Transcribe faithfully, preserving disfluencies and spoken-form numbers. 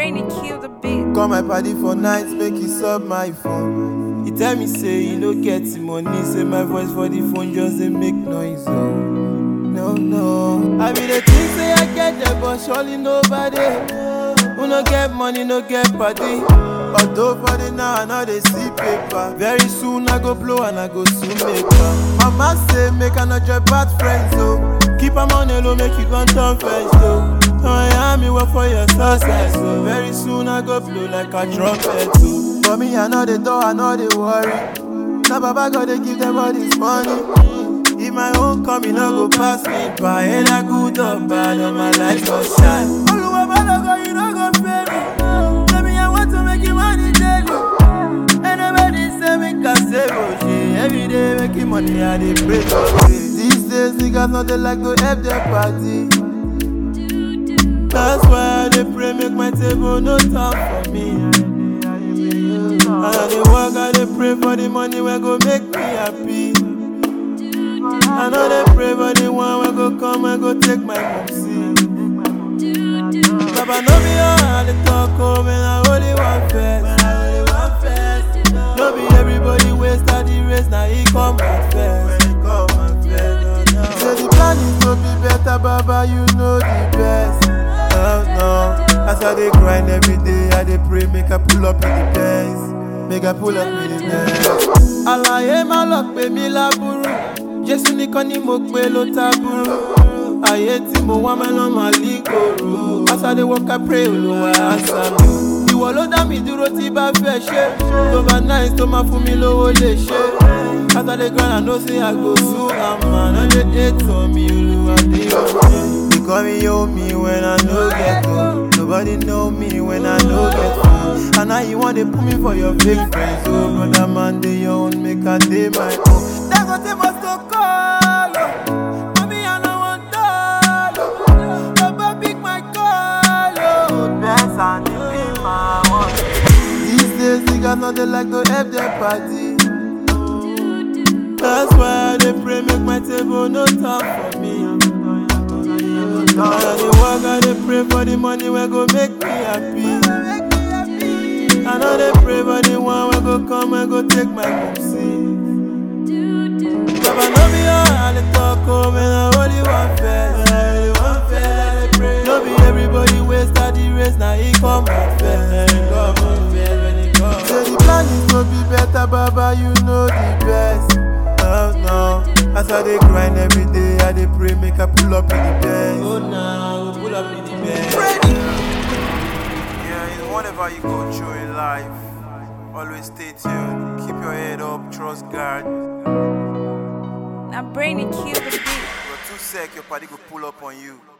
brain and kill the beat. Call my party for nights, make it sub my phone. He tell me say you no get the money, say my voice for the phone just dey make noise. Oh. No, no. I be the thing say I get there, but surely nobody. Who no get money, no get party. Although for the now I know they see paper. Very soon I go blow and I go soon make up. Mama say make I not join bad friends, so keep am on the low, make you come turn first, though. I am me work for your success, so very soon I go blow like a trumpet, too. For me I know the door, I know they worry. Now Baba God they give them all this money. If my own come, you no go pass me by. And I good or bad, all my life go shine. All the way back, go, you no go fail me. Tell me I want to make you money daily. And nobody say make I save oh shit. Every day making money, I dey pray for it. These days niggas not they like to help their party. That's why I dey pray make my table no time for me. And I dey work, I dey pray for the money wey go make me happy. I know they pray for the one wey go come and go take my mom see. Papa no be all the talk home and I only want first. No be everybody waste at the race, now he come at first. Say the plan is to be better, Baba, you know the best. Oh no, as I dey grind every day, I dey pray make I pull up in the best. Make I pull up in the best. Alaye ma luck pe mi laburu. Jésù nìkan ni mo pè ló tábúrú. Ayé tí mo wá mẹ́lọ́ máa lí kòrò. As I dey walk I pray Olúwa answer mi. Ìwọ ló dá mi dúró tí bá fẹ́ ṣe. Tó bá nice tó máa fún mi lówó lè ṣe. As I dey grind I know say I go soon. Àmà náà lè dé tán mi Olúwa dé òde. They call me yo me when I no get home. Nobody know me when I no get home. And now you want to put me for your fake friends. Oh brother man dey your own, make I dey my own. That's what they must go call. Mommy I no want doll. Baba pick my call. Dance and be my one. These days niggas not they like to help their party. That's why they pray make my table no time for me. I dey work, I dey pray for the money wey go make me happy. I know they pray for the one wey go come and go take my mom see. Papa no be all the talk home and I only want first. No be everybody waste at the race, now he come at first. Say the plan is to be better, Baba, you know the best. Oh no. As I dey grind every day, I dey pray make I pull up in the best. Oh no, we'll pull up in the best. Ready? Yeah, you know, whatever you go through in life, always stay tuned. Keep your head up, trust God. Now brain and kill the beat. You're too sick, your party go pull up on you.